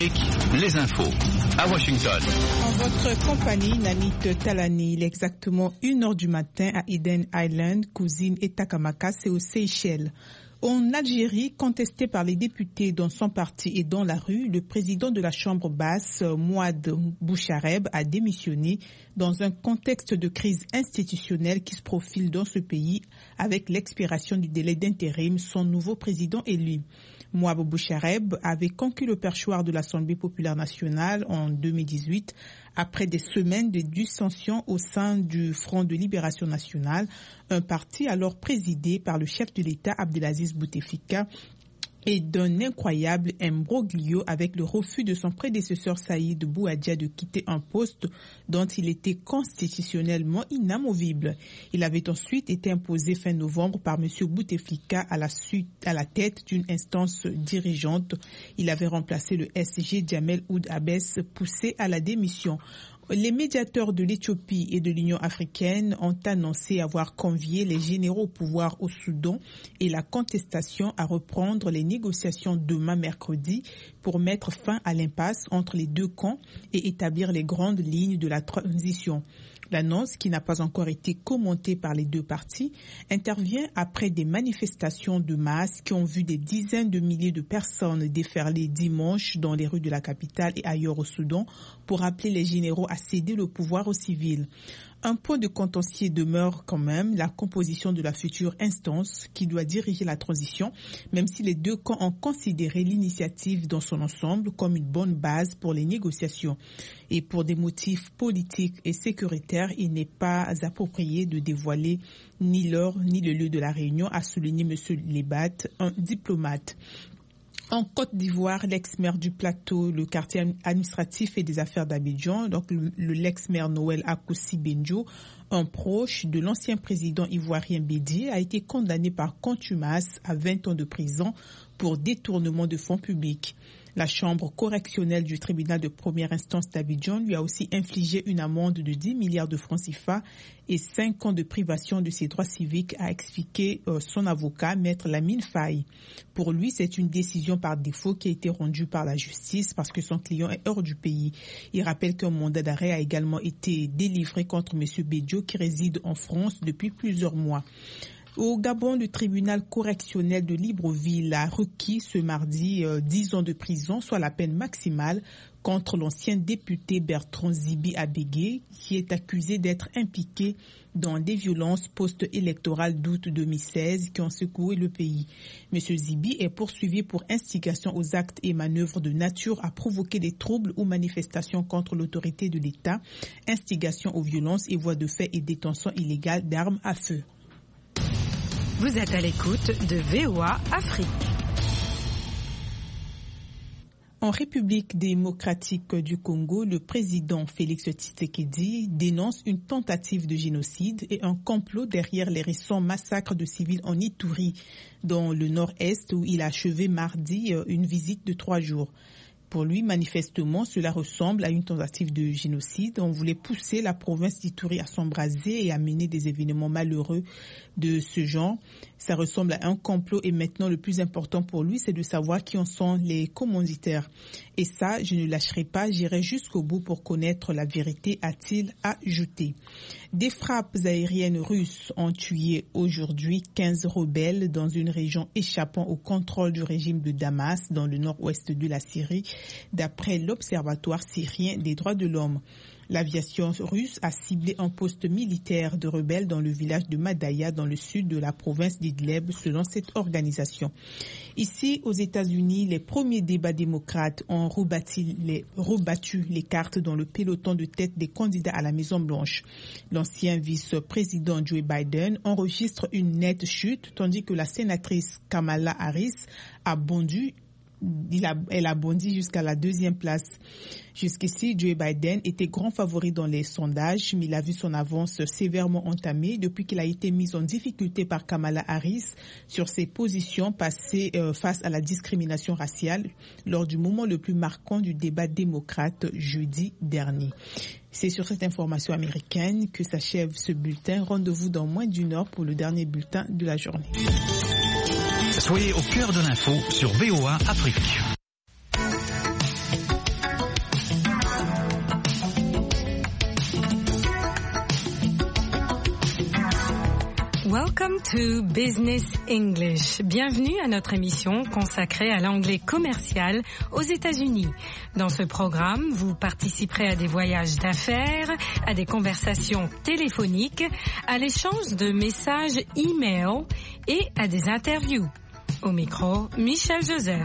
Les infos à Washington. En votre compagnie, Nanit Talani, il est exactement 1h du matin à Eden Island, cousine et Takamaka, c'est aux Seychelles. En Algérie, contesté par les députés dans son parti et dans la rue, le président de la Chambre basse, Mouad Bouchareb, a démissionné dans un contexte de crise institutionnelle qui se profile dans ce pays avec l'expiration du délai d'intérim, son nouveau président élu. Mouad Bouchareb avait conquis le perchoir de l'Assemblée populaire nationale en 2018 après des semaines de dissensions au sein du Front de libération nationale, un parti alors présidé par le chef de l'État Abdelaziz Bouteflika et d'un incroyable imbroglio avec le refus de son prédécesseur Saïd Bouadja de quitter un poste dont il était constitutionnellement inamovible. Il avait ensuite été imposé fin novembre par M. Bouteflika à la tête d'une instance dirigeante. Il avait remplacé le SG Jamel Oud Abbès, poussé à la démission. Les médiateurs de l'Éthiopie et de l'Union africaine ont annoncé avoir convié les généraux au pouvoir au Soudan et la contestation à reprendre les négociations demain mercredi pour mettre fin à l'impasse entre les deux camps et établir les grandes lignes de la transition. L'annonce, qui n'a pas encore été commentée par les deux parties, intervient après des manifestations de masse qui ont vu des dizaines de milliers de personnes déferler dimanche dans les rues de la capitale et ailleurs au Soudan pour appeler les généraux à céder le pouvoir aux civils. Un point de contentieux demeure quand même la composition de la future instance qui doit diriger la transition, même si les deux camps ont considéré l'initiative dans son ensemble comme une bonne base pour les négociations. Et pour des motifs politiques et sécuritaires, il n'est pas approprié de dévoiler ni l'heure ni le lieu de la réunion, a souligné M. Lebat, un diplomate. En Côte d'Ivoire, l'ex-maire du Plateau, le quartier administratif et des affaires d'Abidjan, donc l'ex-maire Noël Akoussi Benjo, un proche de l'ancien président ivoirien Bédié, a été condamné par contumace à 20 ans de prison pour détournement de fonds publics. La chambre correctionnelle du tribunal de première instance d'Abidjan lui a aussi infligé une amende de 10 milliards de francs CFA et 5 ans de privation de ses droits civiques, a expliqué son avocat, maître Lamine Faye. Pour lui, c'est une décision par défaut qui a été rendue par la justice parce que son client est hors du pays. Il rappelle qu'un mandat d'arrêt a également été délivré contre M. Bédio qui réside en France depuis plusieurs mois. Au Gabon, le tribunal correctionnel de Libreville a requis ce mardi 10 ans de prison, soit la peine maximale, contre l'ancien député Bertrand Zibi Abégué, qui est accusé d'être impliqué dans des violences post-électorales d'août 2016 qui ont secoué le pays. M. Zibi est poursuivi pour instigation aux actes et manœuvres de nature à provoquer des troubles ou manifestations contre l'autorité de l'État, instigation aux violences et voies de fait et détention illégale d'armes à feu. Vous êtes à l'écoute de VOA Afrique. En République démocratique du Congo, le président Félix Tshisekedi dénonce une tentative de génocide et un complot derrière les récents massacres de civils en Ituri, dans le nord-est, où il a achevé mardi une visite de 3 jours. Pour lui, manifestement, cela ressemble à une tentative de génocide. On voulait pousser la province d'Ituri à s'embraser et à mener des événements malheureux de ce genre. Ça ressemble à un complot et maintenant le plus important pour lui, c'est de savoir qui en sont les commanditaires. Et ça, je ne lâcherai pas, j'irai jusqu'au bout pour connaître la vérité, a-t-il ajouté. Des frappes aériennes russes ont tué aujourd'hui 15 rebelles dans une région échappant au contrôle du régime de Damas dans le nord-ouest de la Syrie, d'après l'Observatoire syrien des droits de l'homme. L'aviation russe a ciblé un poste militaire de rebelles dans le village de Madaya, dans le sud de la province d'Idleb, selon cette organisation. Ici, aux États-Unis, les premiers débats démocrates ont rebattu les cartes dans le peloton de tête des candidats à la Maison-Blanche. L'ancien vice-président Joe Biden enregistre une nette chute, tandis que la sénatrice Kamala Harris a bondi. Elle a bondi jusqu'à la 2e place. Jusqu'ici, Joe Biden était grand favori dans les sondages, mais il a vu son avance sévèrement entamée depuis qu'il a été mis en difficulté par Kamala Harris sur ses positions passées face à la discrimination raciale lors du moment le plus marquant du débat démocrate jeudi dernier. C'est sur cette information américaine que s'achève ce bulletin. Rendez-vous dans moins d'une heure pour le dernier bulletin de la journée. Soyez au cœur de l'info sur VOA Afrique. Welcome to Business English. Bienvenue à notre émission consacrée à l'anglais commercial aux États-Unis. Dans ce programme, vous participerez à des voyages d'affaires, à des conversations téléphoniques, à l'échange de messages e-mail et à des interviews. Au micro, Michel Joseph.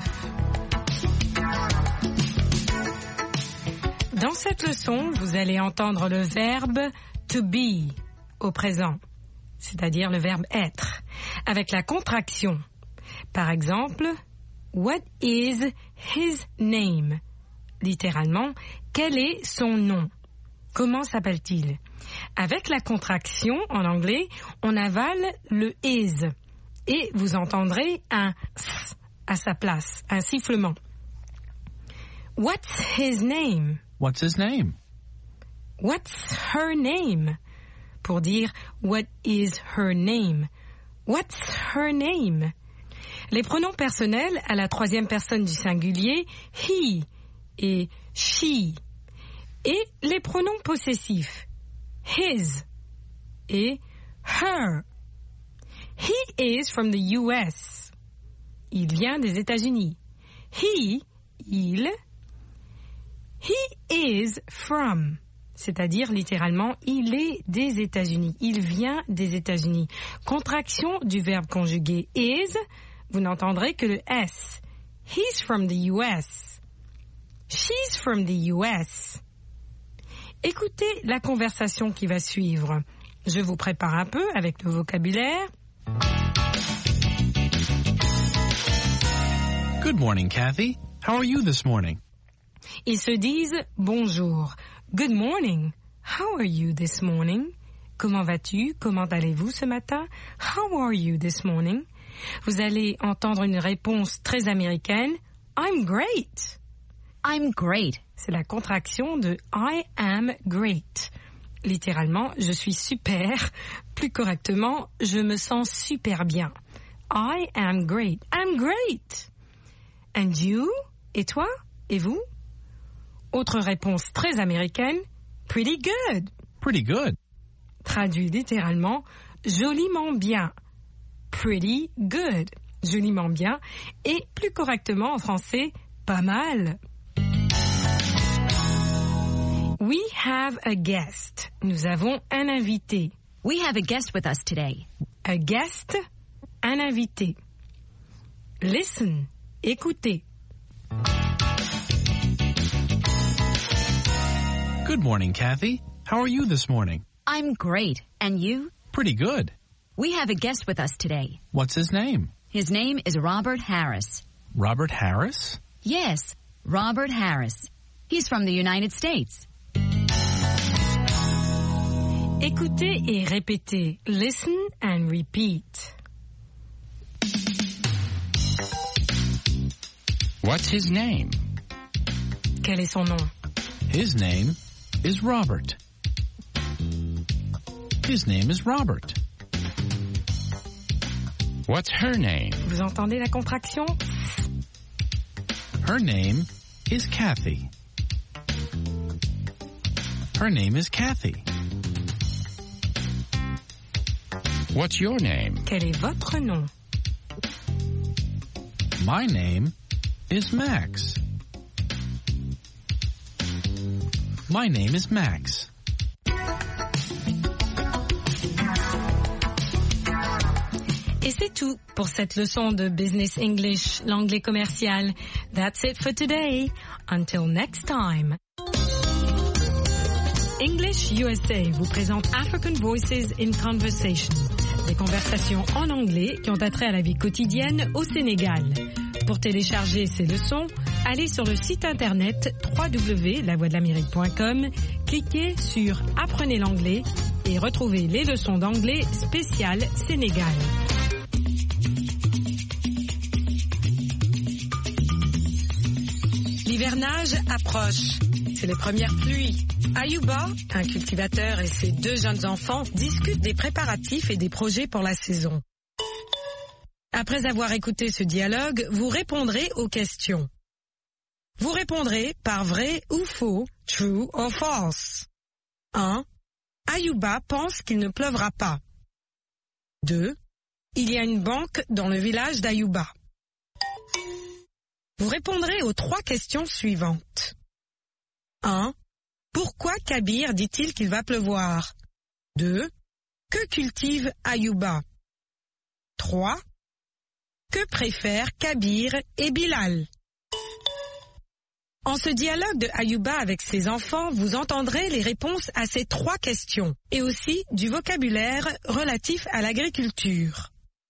Dans cette leçon, vous allez entendre le verbe to be au présent, c'est-à-dire le verbe être, avec la contraction. Par exemple, what is his name? Littéralement, quel est son nom? Comment s'appelle-t-il? Avec la contraction, en anglais, on avale le is et vous entendrez un s à sa place, un sifflement. What's his name? What's his name? What's her name? Pour dire what is her name? What's her name? Les pronoms personnels à la troisième personne du singulier, he et she. Et les pronoms possessifs, his et her. He is from the US. Il vient des États-Unis. He, il. He is from. C'est-à-dire, littéralement, il est des États-Unis. Il vient des États-Unis. Contraction du verbe conjugué is, vous n'entendrez que le S. He's from the US. She's from the US. Écoutez la conversation qui va suivre. Je vous prépare un peu avec le vocabulaire. Good morning, Kathy. How are you this morning? Ils se disent bonjour. Good morning. How are you this morning? Comment vas-tu? Comment allez-vous ce matin? How are you this morning? Vous allez entendre une réponse très américaine. I'm great. I'm great. C'est la contraction de I am great. Littéralement, je suis super. Plus correctement, je me sens super bien. I am great. I'm great. And you? Et toi? Et vous? Autre réponse très américaine, pretty good. Pretty good. Traduit littéralement, joliment bien. Pretty good. Joliment bien. Et plus correctement en français, pas mal. We have a guest. Nous avons un invité. We have a guest with us today. A guest, un invité. Listen, écoutez. Good morning, Kathy. How are you this morning? I'm great. And you? Pretty good. We have a guest with us today. What's his name? His name is Robert Harris. Robert Harris? Yes, Robert Harris. He's from the United States. Écoutez et répétez. Listen and repeat. What's his name? Quel est son nom? His name is Robert. His name is Robert. What's her name? Vous entendez la contraction? Her name is Kathy. Her name is Kathy. What's your name? Quel est votre nom? My name is Max. My name is Max. Et c'est tout pour cette leçon de Business English, l'anglais commercial. That's it for today. Until next time. English USA vous présente African Voices in Conversation, des conversations en anglais qui ont attrait à la vie quotidienne au Sénégal. Pour télécharger ces leçons, allez sur le site internet www.lavoixdelamérique.com, cliquez sur Apprenez l'anglais et retrouvez les leçons d'anglais spéciales Sénégal. L'hivernage approche. C'est les premières pluies. Ayuba, un cultivateur et ses 2 jeunes enfants discutent des préparatifs et des projets pour la saison. Après avoir écouté ce dialogue, vous répondrez aux questions. Vous répondrez par vrai ou faux, true or false. 1. Ayuba pense qu'il ne pleuvra pas. 2. Il y a une banque dans le village d'Ayuba. Vous répondrez aux 3 questions suivantes. 1. Pourquoi Kabir dit-il qu'il va pleuvoir? 2. Que cultive Ayuba? 3. Que préfèrent Kabir et Bilal? En ce dialogue de Ayuba avec ses enfants, vous entendrez les réponses à ces 3 questions et aussi du vocabulaire relatif à l'agriculture.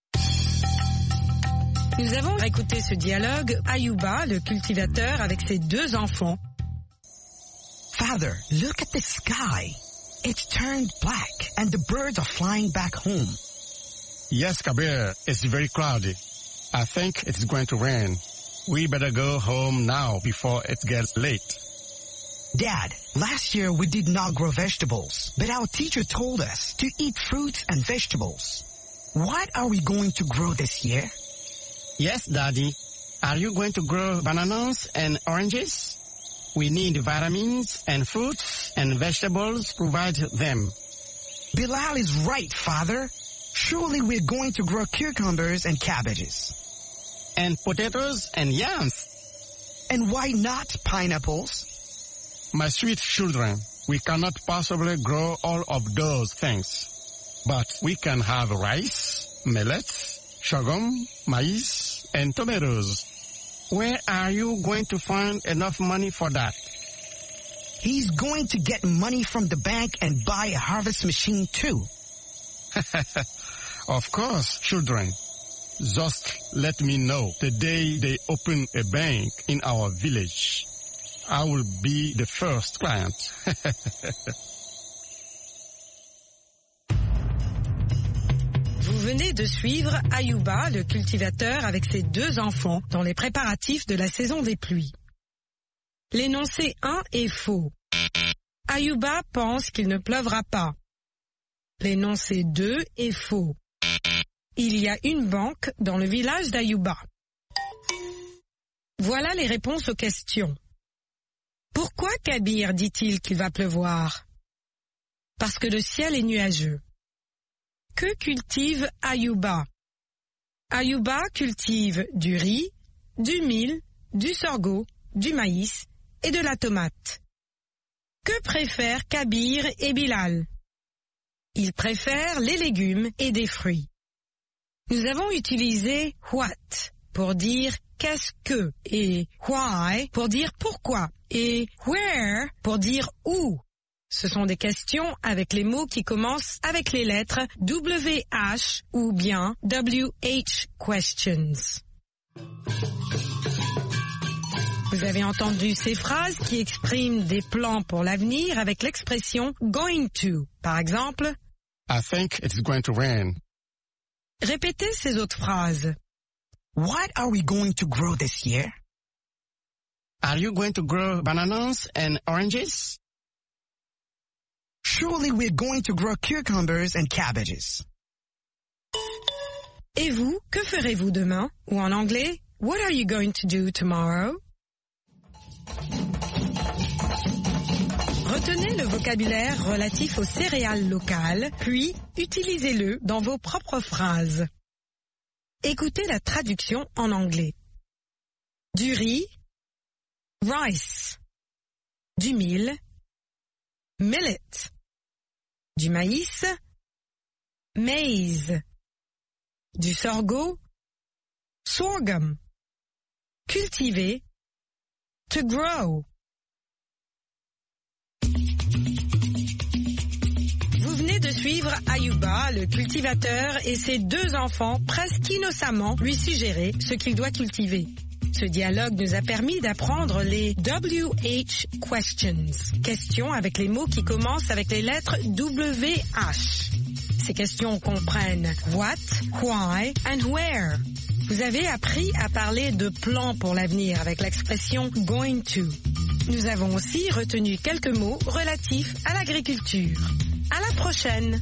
Nous avons écouté ce dialogue, Ayuba, le cultivateur, avec ses 2 enfants. Father, look at the sky. It's turned black and the birds are flying back home. Yes, Kabir, it's very cloudy. I think it's going to rain. We better go home now before it gets late. Dad, last year we did not grow vegetables, but our teacher told us to eat fruits and vegetables. What are we going to grow this year? Yes, Daddy. Are you going to grow bananas and oranges? We need vitamins and fruits and vegetables provide them. Bilal is right, Father. Surely we're going to grow cucumbers and cabbages. And potatoes and yams. And why not pineapples? My sweet children, we cannot possibly grow all of those things. But we can have rice, millet, sorghum, maize, and tomatoes. Where are you going to find enough money for that? He's going to get money from the bank and buy a harvest machine too. Of course, children. Just let me know the day they open a bank in our village. I will be the first client. Vous venez de suivre Ayuba, le cultivateur, avec ses 2 enfants dans les préparatifs de la saison des pluies. L'énoncé 1 est faux. Ayuba pense qu'il ne pleuvra pas. L'énoncé 2 est faux. Il y a une banque dans le village d'Ayuba. Voilà les réponses aux questions. Pourquoi Kabir dit-il qu'il va pleuvoir? Parce que le ciel est nuageux. Que cultive Ayuba? Ayuba cultive du riz, du mil, du sorgho, du maïs et de la tomate. Que préfèrent Kabir et Bilal? Ils préfèrent les légumes et des fruits. Nous avons utilisé what pour dire qu'est-ce que et why pour dire pourquoi et where pour dire où. Ce sont des questions avec les mots qui commencent avec les lettres WH ou bien WH questions. Vous avez entendu ces phrases qui expriment des plans pour l'avenir avec l'expression going to. Par exemple, I think it's going to rain. Répétez ces autres phrases. What are we going to grow this year? Are you going to grow bananas and oranges? Surely we're going to grow cucumbers and cabbages. Et vous, que ferez-vous demain? Ou en anglais, what are you going to do tomorrow? Retenez le vocabulaire relatif aux céréales locales, puis utilisez-le dans vos propres phrases. Écoutez la traduction en anglais. Du riz, rice. Du mil, millet. Du maïs, maize. Du sorgho, sorghum. Cultiver, to grow. Vous venez de suivre Ayuba, le cultivateur, et ses 2 enfants presque innocemment lui suggérer ce qu'il doit cultiver. Ce dialogue nous a permis d'apprendre les WH questions, questions avec les mots qui commencent avec les lettres WH. Ces questions comprennent what, why and where. Vous avez appris à parler de plans pour l'avenir avec l'expression going to. Nous avons aussi retenu quelques mots relatifs à l'agriculture. À la prochaine!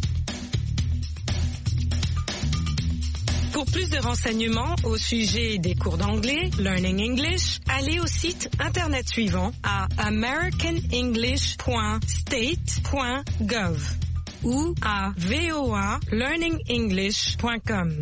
Pour plus de renseignements au sujet des cours d'anglais, Learning English, allez au site internet suivant à americanenglish.state.gov. ou à voalearningenglish.com.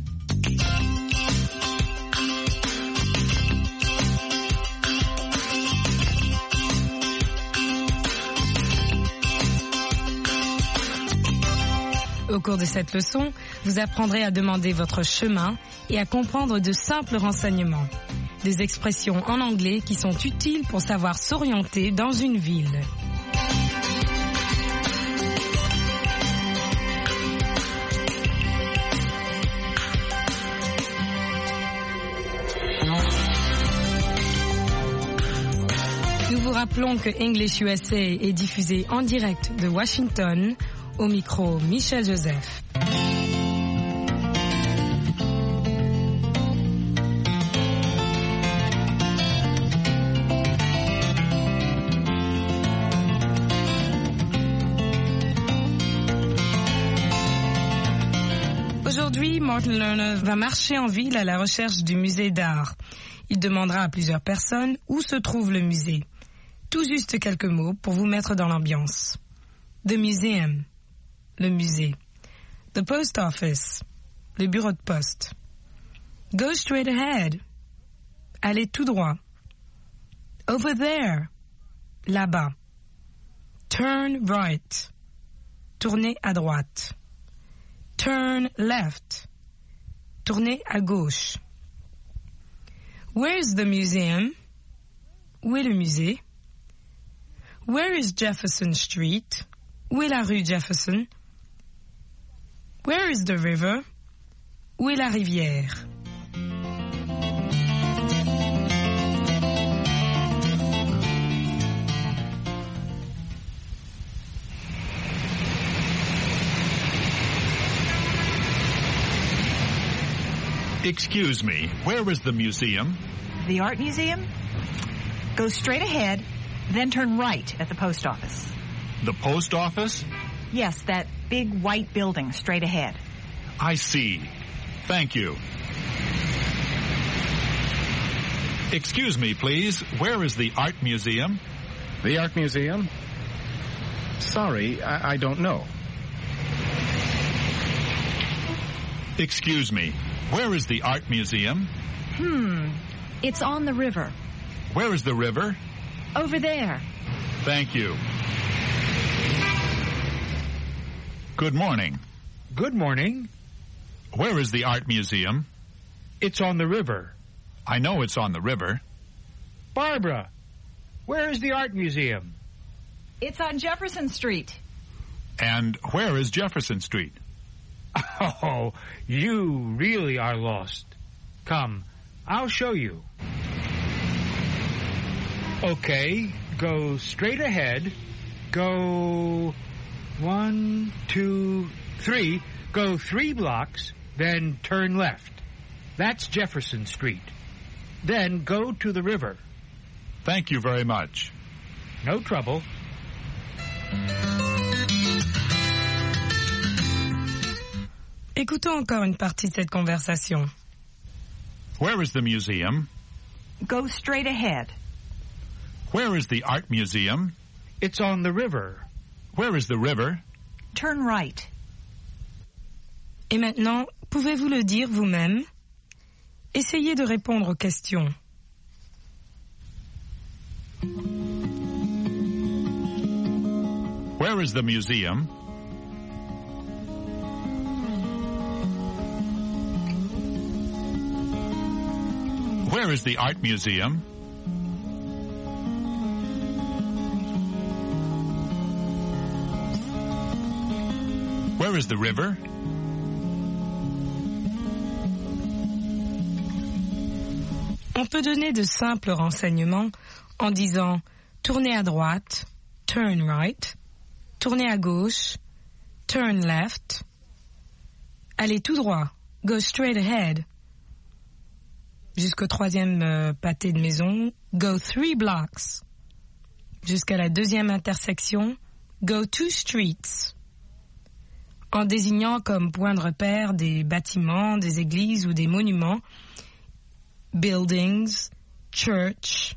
Au cours de cette leçon, vous apprendrez à demander votre chemin et à comprendre de simples renseignements. Des expressions en anglais qui sont utiles pour savoir s'orienter dans une ville. Nous vous rappelons que English USA est diffusé en direct de Washington. Au micro, Michel Joseph. Aujourd'hui, Martin Lerner va marcher en ville à la recherche du musée d'art. Il demandera à plusieurs personnes où se trouve le musée. Tout juste quelques mots pour vous mettre dans l'ambiance. The Museum. Le musée. The post office. Le bureau de poste. Go straight ahead. Allez tout droit. Over there. Là-bas. Turn right. Tournez à droite. Turn left. Tournez à gauche. Where's the museum? Où est le musée? Where is Jefferson Street? Où est la rue Jefferson? Where is the river? Où est la rivière? Excuse me, where is the museum? The Art Museum? Go straight ahead, then turn right at the post office. The post office? Yes, that big white building straight ahead. I see. Thank you. Excuse me, please. Where is the Art Museum? The Art Museum? Sorry, I don't know. Excuse me. Where is the Art Museum? It's on the river. Where is the river? Over there. Thank you. Good morning. Good morning. Where is the Art Museum? It's on the river. I know it's on the river. Barbara, where is the Art Museum? It's on Jefferson Street. And where is Jefferson Street? Oh, you really are lost. Come, I'll show you. Okay, go straight ahead. Go 1, 2, 3. Go 3 blocks, then turn left. That's Jefferson Street. Then go to the river. Thank you very much. No trouble. Écoutons encore une partie de cette conversation. Where is the museum? Go straight ahead. Where is the Art Museum? It's on the river. Where is the river? Turn right. Et maintenant, pouvez-vous le dire vous-même? Essayez de répondre aux questions. Where is the museum? Where is the Art Museum? Where is the river? On peut donner de simples renseignements en disant « tournez à droite »,« turn right »,« tournez à gauche »,« turn left »,« allez tout droit »,« go straight ahead », jusqu'au 3e pâté de maison, « go 3 blocks », jusqu'à la 2e intersection, « go 2 streets », en désignant comme point de repère des bâtiments, des églises ou des monuments, buildings, church,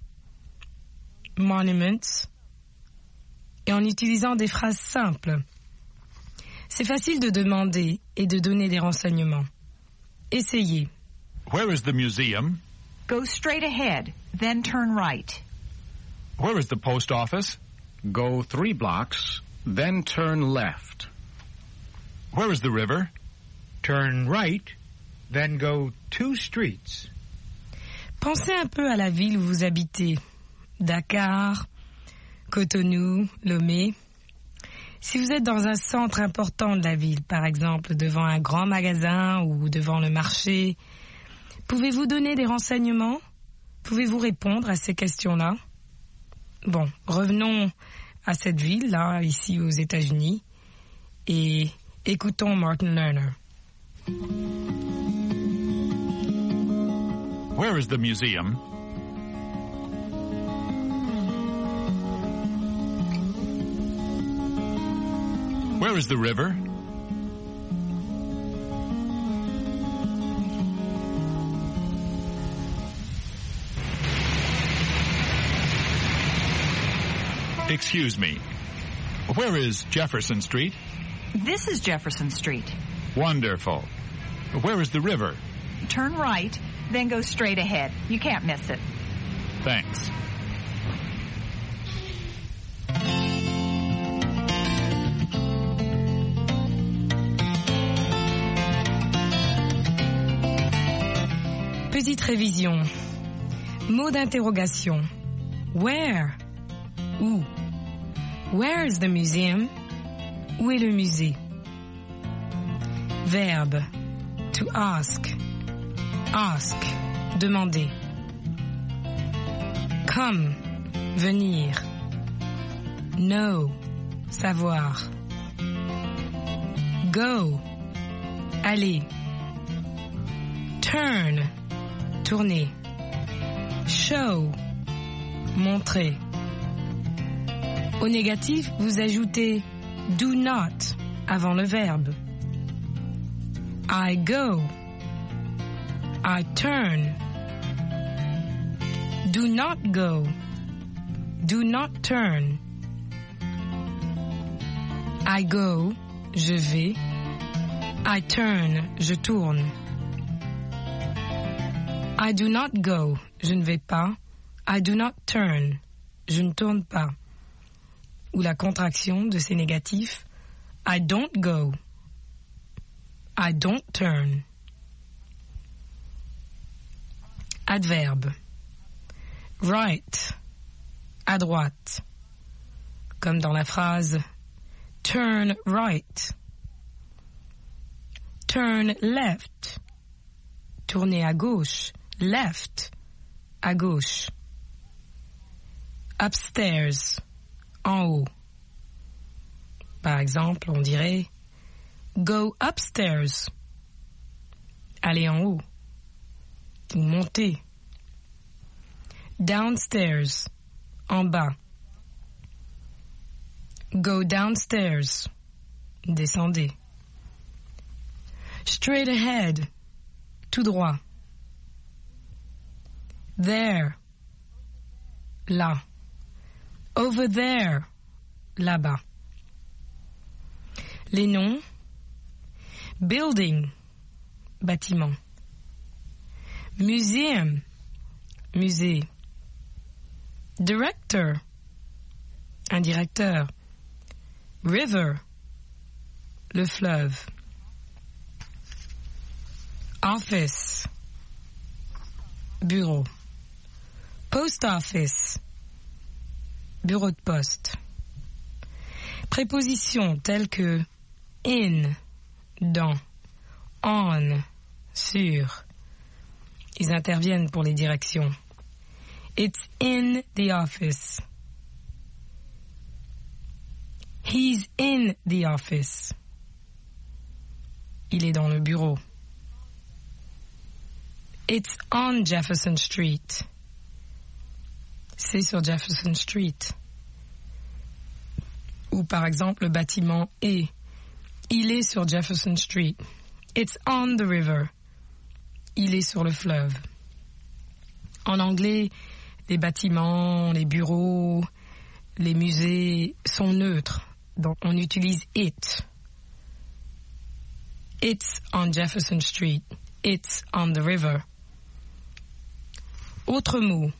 monuments, et en utilisant des phrases simples. C'est facile de demander et de donner des renseignements. Essayez. Where is the museum? Go straight ahead, then turn right. Where is the post office? Go 3 blocks, then turn left. Where is the river? Turn right, then go 2 streets. Pensez un peu à la ville où vous habitez. Dakar, Cotonou, Lomé. Si vous êtes dans un centre important de la ville, par exemple devant un grand magasin ou devant le marché, pouvez-vous donner des renseignements? Pouvez-vous répondre à ces questions-là? Bon, revenons à cette ville-là, ici aux États-Unis, et écoutons Martin Lerner. Where is the museum? Where is the river? Excuse me. Where is Jefferson Street? This is Jefferson Street. Wonderful. Where is the river? Turn right, then go straight ahead. You can't miss it. Thanks. Petite révision. Mot d'interrogation. Where? Où? Where is the museum? Où est le musée? Verbe. To ask. Ask. Demander. Come. Venir. Know. Savoir. Go. Aller. Turn. Tourner. Show. Montrer. Au négatif, vous ajoutez do not avant le verbe. I go. I turn. Do not go. Do not turn. I go. Je vais. I turn. Je tourne. I do not go. Je ne vais pas. I do not turn. Je ne tourne pas. Ou la contraction de ces négatifs. I don't go. I don't turn. Adverbe. Right. À droite. Comme dans la phrase turn right. Turn left. Tourner à gauche. Left. À gauche. Upstairs. En haut. Par exemple, on dirait go upstairs. Aller en haut. Ou monter. Downstairs. En bas. Go downstairs. Descendez. Straight ahead. Tout droit. There. Là. Over there. Là-bas. Les noms. Building. Bâtiment. Museum. Musée. Director. Un directeur. River. Le fleuve. Office. Bureau. Post office. Bureau de poste. Prépositions telles que in, dans, on, sur. Ils interviennent pour les directions. It's in the office. He's in the office. Il est dans le bureau. It's on Jefferson Street. C'est sur Jefferson Street. Ou par exemple, le bâtiment est. Il est sur Jefferson Street. It's on the river. Il est sur le fleuve. En anglais, les bâtiments, les bureaux, les musées sont neutres. Donc on utilise it. It's on Jefferson Street. It's on the river. Autre mot.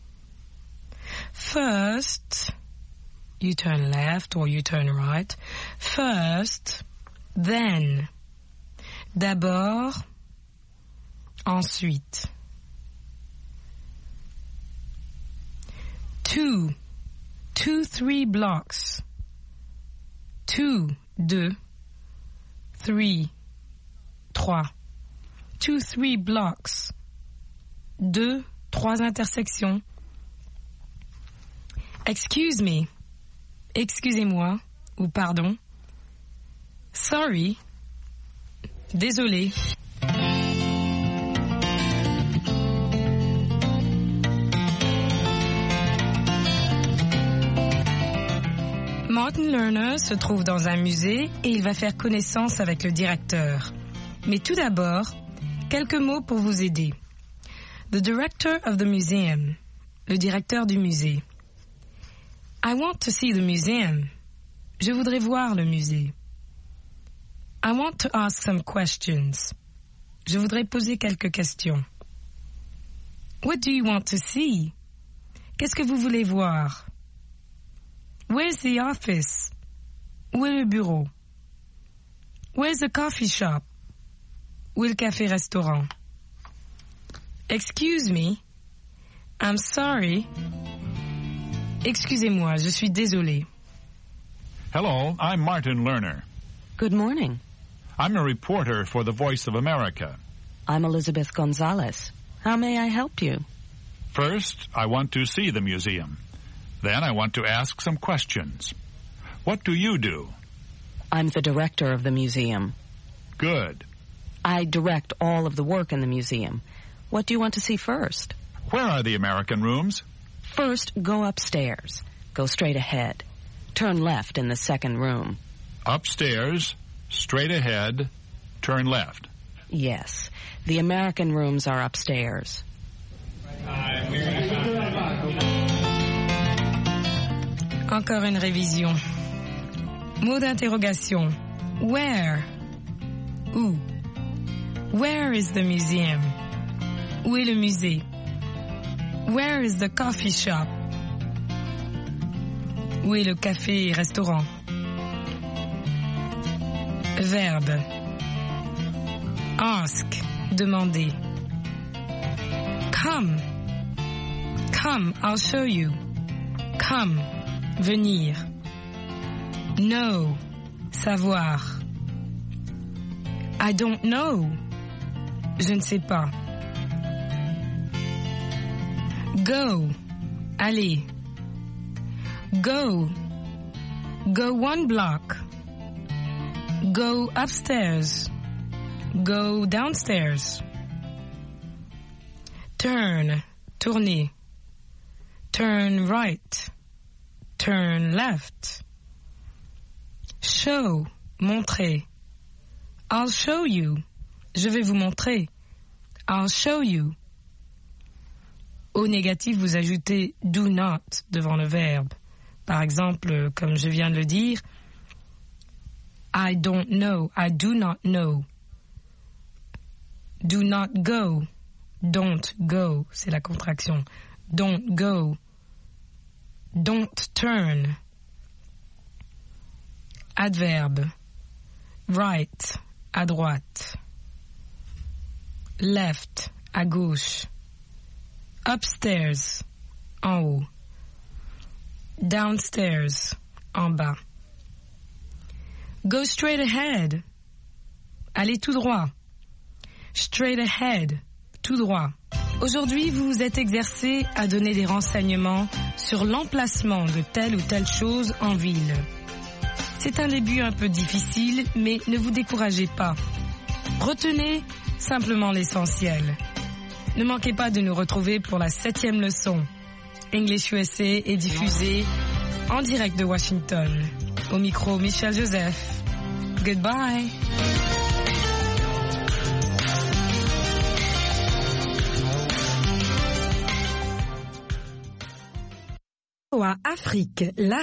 First, you turn left or you turn right. First, then. D'abord, ensuite. 2, 3 blocks. 2, 3, 3. 2, 3 blocks. 2, 3 intersections. Excuse me. Excusez-moi ou pardon. Sorry. Désolé. Martin Lerner se trouve dans un musée et il va faire connaissance avec le directeur. Mais tout d'abord, quelques mots pour vous aider. The director of the museum. Le directeur du musée. I want to see the museum. Je voudrais voir le musée. I want to ask some questions. Je voudrais poser quelques questions. What do you want to see? Qu'est-ce que vous voulez voir? Where's the office? Où est le bureau? Where's the coffee shop? Où est le café-restaurant? Excuse me. I'm sorry. Excusez-moi, je suis désolé. Hello, I'm Martin Lerner. Good morning. I'm a reporter for the Voice of America. I'm Elizabeth Gonzalez. How may I help you? First, I want to see the museum. Then I want to ask some questions. What do you do? I'm the director of the museum. Good. I direct all of the work in the museum. What do you want to see first? Where are the American rooms? First, go upstairs. Go straight ahead. Turn left in the second room. Upstairs, straight ahead, turn left. Yes. The American rooms are upstairs. Encore une révision. Mot d'interrogation. Where? Où? Where is the museum? Où est le musée? Where is the coffee shop? Où est le café et restaurant? Verbe. Ask, demander. Come. Come, I'll show you. Come, venir. Know, savoir. I don't know. Je ne sais pas. Go, aller. Go. Go 1 block. Go upstairs. Go downstairs. Turn, tourner. Turn right. Turn left. Show, montrer. I'll show you. Je vais vous montrer. I'll show you. Au négatif, vous ajoutez do not devant le verbe. Par exemple, comme je viens de le dire, I don't know, I do not know. Do not go, don't go, c'est la contraction. Don't go, don't turn. Adverbe, right, à droite. Left, à gauche. Upstairs, en haut. Downstairs, en bas. Go straight ahead. Allez tout droit. Straight ahead, tout droit. Aujourd'hui, vous vous êtes exercé à donner des renseignements sur l'emplacement de telle ou telle chose en ville. C'est un début un peu difficile, mais ne vous découragez pas. Retenez simplement l'essentiel. Ne manquez pas de nous retrouver pour la 7e leçon. English USA est diffusée en direct de Washington. Au micro, Michel Joseph. Goodbye. Afrique, la